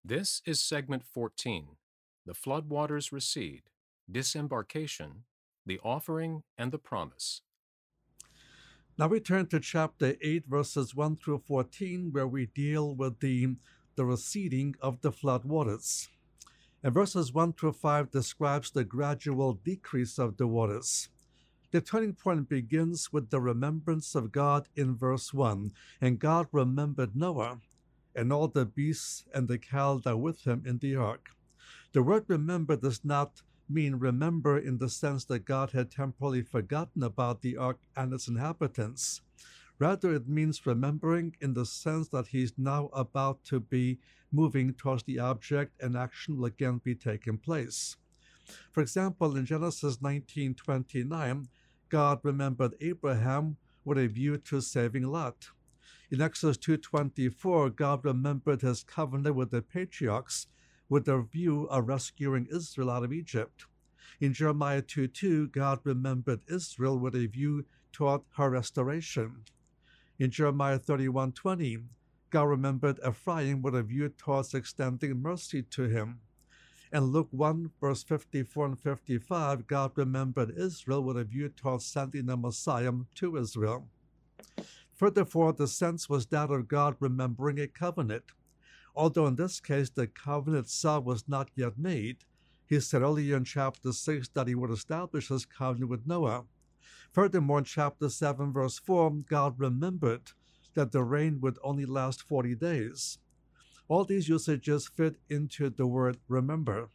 This is segment 14, The Floodwaters Recede, Disembarkation, the Offering and the Promise. Now we turn to chapter 8, verses 1 through 14, where we deal with the receding of the flood waters. And verses 1 through 5 describes the gradual decrease of the waters. The turning point begins with the remembrance of God in verse 1. And God remembered Noah and all the beasts and the cattle that were with him in the ark. The word remember does not mean remember in the sense that God had temporarily forgotten about the ark and its inhabitants. Rather, it means remembering in the sense that he's now about to be moving towards the object and action will again be taking place. For example, in Genesis 19:29, God remembered Abraham with a view to saving Lot. In Exodus 2:24, God remembered his covenant with the patriarchs with a view of rescuing Israel out of Egypt. In Jeremiah 2:2, God remembered Israel with a view toward her restoration. In Jeremiah 31:20, God remembered Ephraim with a view towards extending mercy to him. In Luke 1, verse 54 and 55, God remembered Israel with a view towards sending the Messiah to Israel. Furthermore, the sense was that of God remembering a covenant. Although in this case the covenant itself was not yet made, he said earlier in chapter 6 that he would establish his covenant with Noah. Furthermore, in chapter 7, verse 4, God remembered that the rain would only last 40 days. All these usages fit into the word remember.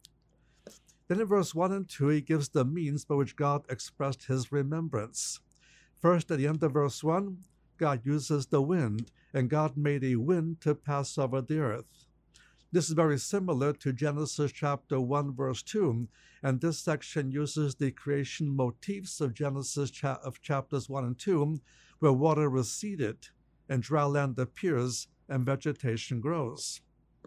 Then in verse 1 and 2, he gives the means by which God expressed his remembrance. First, at the end of verse 1, God uses the wind, and God made a wind to pass over the earth. This is very similar to Genesis chapter 1, verse 2, and this section uses the creation motifs of Genesis of chapters 1 and 2, where water receded and dry land appears and vegetation grows.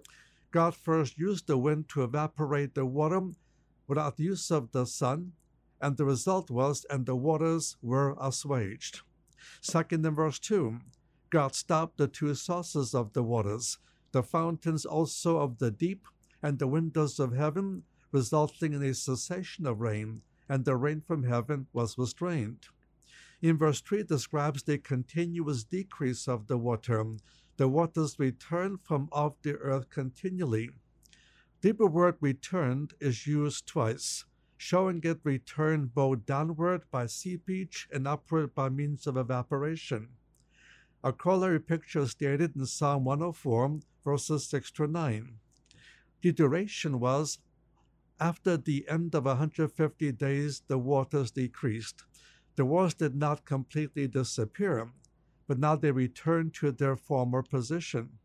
God first used the wind to evaporate the water without the use of the sun, and the result was, and the waters were assuaged. Second, in verse 2, God stopped the two sources of the waters, the fountains also of the deep, and the windows of heaven, resulting in a cessation of rain, and the rain from heaven was restrained. In verse 3 describes the continuous decrease of the water. The waters returned from off the earth continually. The Hebrew word returned is used twice, showing it returned both downward by seepage and upward by means of evaporation. A corollary picture is stated in Psalm 104, verses 6 to 9. The duration was, after the end of 150 days, the waters decreased. The waters did not completely disappear, but now they returned to their former position.